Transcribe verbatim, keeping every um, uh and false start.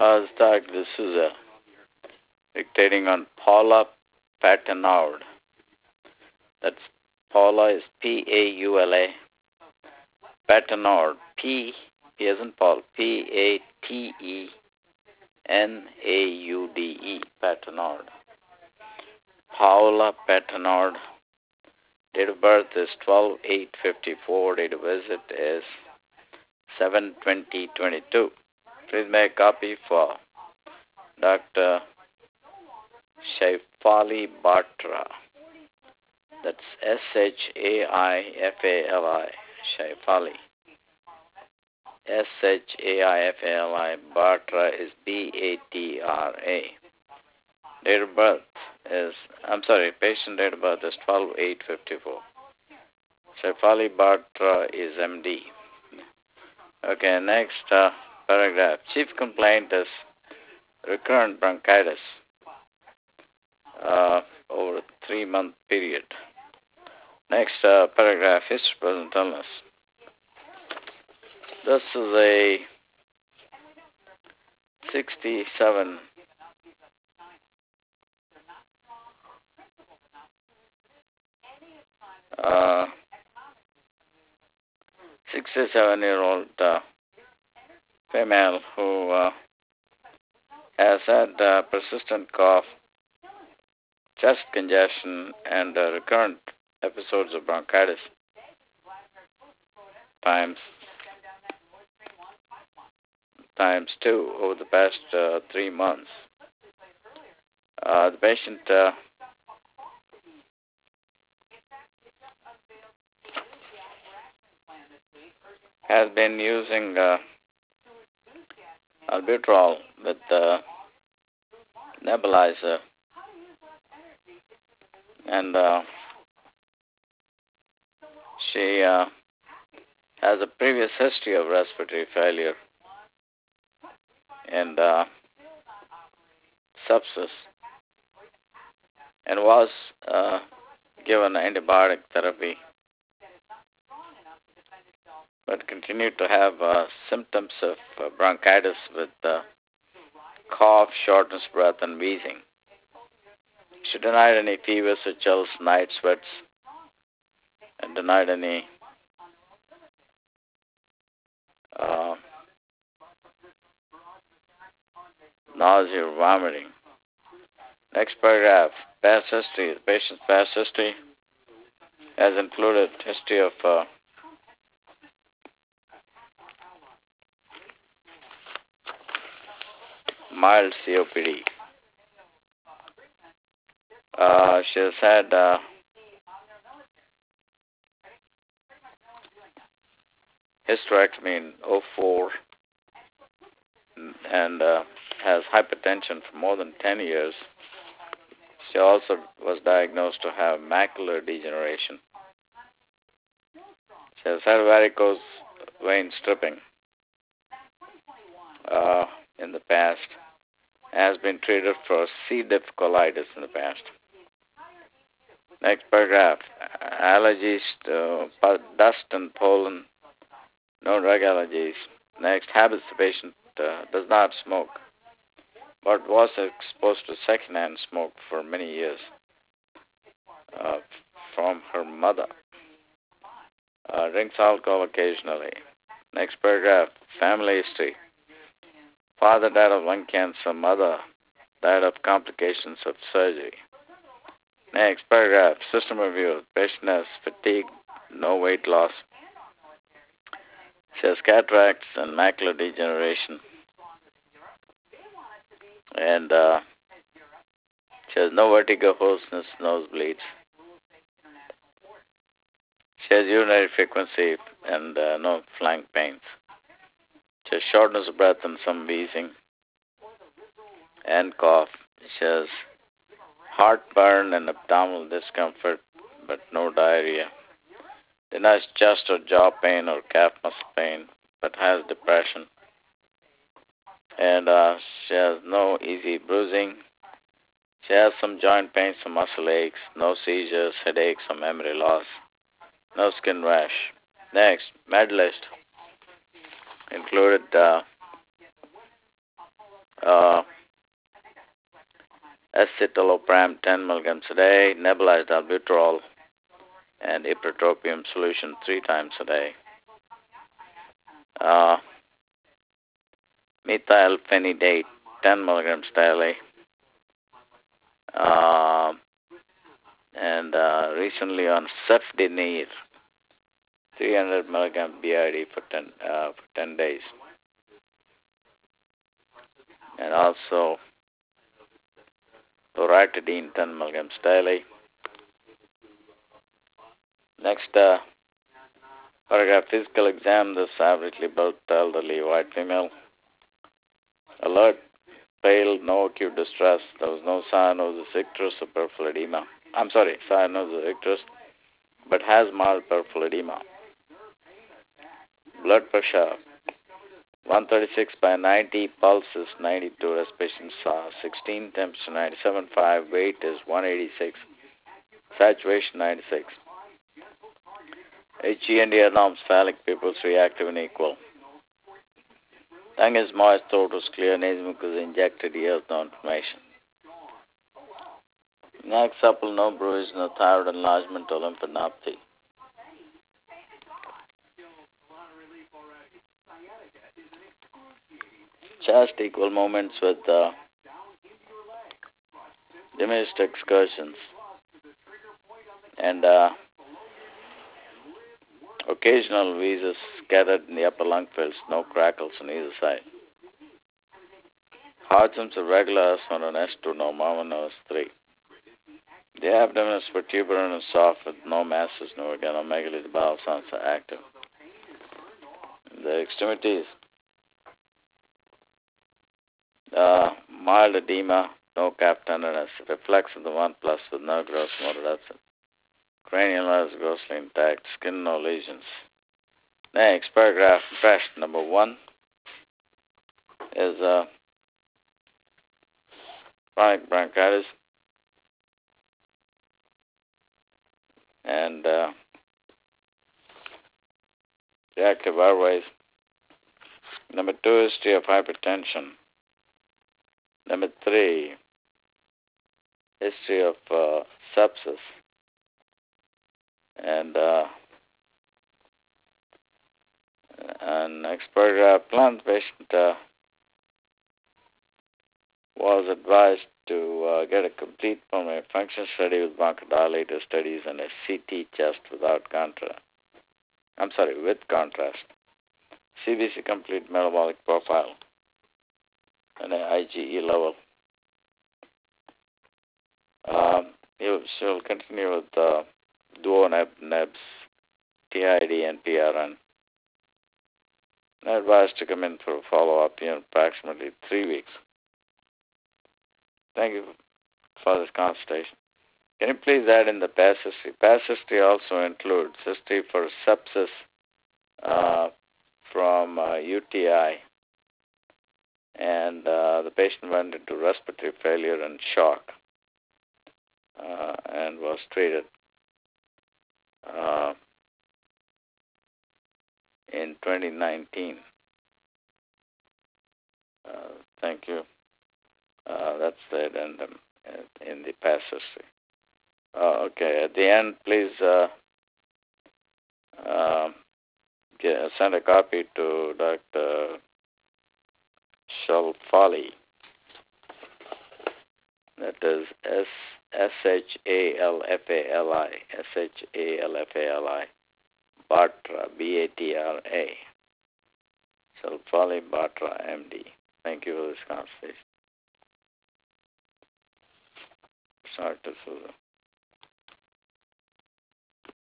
Uh, Doc, this is uh, dictating on Paula Patenaude. That's Paula is P A U L A. Patenaude, P, P as in Paul, P A T E N A U D E, Patenaude. Paula Patenaude. Date of birth is twelve eight fifty-four. Date of visit is seven twenty twenty-two. Please make a copy for Doctor Shaifali Batra. That's S H A I F A L I, Shaifali. S H A I F A L I, Batra is B A T R A. Date of birth is, I'm sorry, patient date of birth is twelve eight fifty-four. Shaifali Batra is M D. Okay, next uh, paragraph. Chief complaint is recurrent bronchitis uh, over a three-month period. Next uh, paragraph, history present illness. This is a sixty-seven uh, sixty-seven-year-old uh, female who uh, has had uh, persistent cough, chest congestion, and uh, recurrent episodes of bronchitis times times two over the past uh, three months. Uh, the patient uh, has been using uh, albuterol with uh, nebulizer, and uh, she uh, has a previous history of respiratory failure and uh, sepsis, and was uh, given antibiotic therapy, but continued to have uh, symptoms of uh, bronchitis with uh, cough, shortness of breath, and wheezing. She denied any fevers or chills, night sweats, and denied any uh, nausea or vomiting. Next paragraph, past history. The patient's past history has included history of uh, mild C O P D. Uh, she has had uh, hysterectomy in oh four and uh, has hypertension for more than ten years. She also was diagnosed to have macular degeneration. She has had varicose vein stripping uh, in the past. Has been treated for C. diff colitis in the past. Next paragraph, allergies to dust and pollen, no drug allergies. Next, habits. The patient uh, does not smoke, but was exposed to secondhand smoke for many years uh, from her mother. Uh, drinks alcohol occasionally. Next paragraph, family history. Father died of lung cancer, mother died of complications of surgery. Next paragraph, system review. Patient has fatigue, no weight loss. She has cataracts and macular degeneration. And uh, she has no vertigo, hoarseness, nosebleeds. She has urinary frequency and uh, no flank pains. She has shortness of breath and some wheezing and cough. She has heartburn and abdominal discomfort, but no diarrhea. Denies chest or jaw pain or calf muscle pain, but has depression. And uh, she has no easy bruising. She has some joint pain, some muscle aches, no seizures, headaches, or memory loss, no skin rash. Next, med list included uh, uh, escitalopram ten milligrams a day, nebulized albuterol and ipratropium solution three times a day. Uh, methylphenidate ten milligrams daily. Uh, and uh, recently on cefdinir three hundred milligram B I D for ten uh, for ten days, and also loratadine ten milligrams daily. Next, uh, paragraph physical exam. This averagely built elderly white female. Alert, pale, no acute distress. There was no cyanosis icterus or peripheral edema. I'm sorry, cyanosis icterus, but has mild peripheral edema. Blood pressure one thirty-six by ninety, pulse is ninety-two, respiration uh, sixteen, temperature ninety-seven point five, weight is one eighty-six, saturation ninety-six. H E and D norms, phallic pupils reactive and equal. Tongue is moist, throat is clear, nasal is injected, ears no inflammation. Neck supple, no bruise, no thyroid enlargement or lymphadenopathy. Chest equal movements with uh, diminished excursions. And uh, occasional wheezes scattered in the upper lung fields, no crackles on either side. Heart symptoms are regular, S one and S two, no mama, no S three. The abdomen is vertebral and soft with no masses, no organomegaly. The bowel sounds are active. The extremities, uh, mild edema, no calf tenderness, reflex of the one plus with no gross motor absent. Cranial nerves grossly intact, skin no lesions. Next, paragraph impression number one is uh, chronic bronchitis and uh, reactive airways. Number two, history of hypertension. Number three, history of uh, sepsis. And uh, and next paragraph, plant patient uh, was advised to uh, get a complete pulmonary function study with bronchodilator studies and a C T chest without contrast. I'm sorry, with contrast. C B C complete metabolic profile and an IgE level. Um, you shall continue with uh, duo-neb, nebs, T I D, and P R N. And advised to come in for a follow-up in approximately three weeks. Thank you for this consultation. Can you please add in the past history? Past history also includes history for sepsis uh, from uh, U T I, and uh, the patient went into respiratory failure and shock uh, and was treated uh, in twenty nineteen. Uh, thank you. Uh, that's the addendum in the past history. Uh, okay, at the end, please uh, uh, get, send a copy to Doctor Shalfali. That is S S H A L F A L I S H A L F A L I Batra B A T R A Shalfali Batra M D. Thank you for this conversation. Doctor Souza.